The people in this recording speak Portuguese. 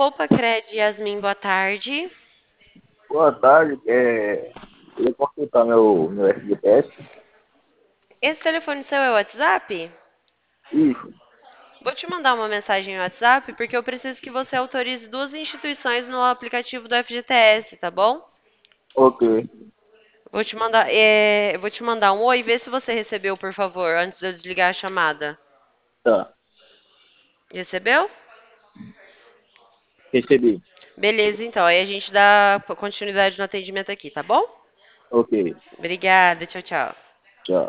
Poupa Cred Yasmin, boa tarde. Boa tarde, eu posso consultar meu FGTS? Esse telefone seu é o WhatsApp? Isso, Vou te mandar uma mensagem no WhatsApp porque eu preciso que você autorize duas instituições no aplicativo do FGTS, tá bom? ok, Vou te mandar um oi, vê se você recebeu, por favor, antes de eu desligar a chamada. tá, Recebeu? recebi, Beleza, então. Aí a gente dá continuidade no atendimento aqui, tá bom? ok. Obrigada, tchau, tchau.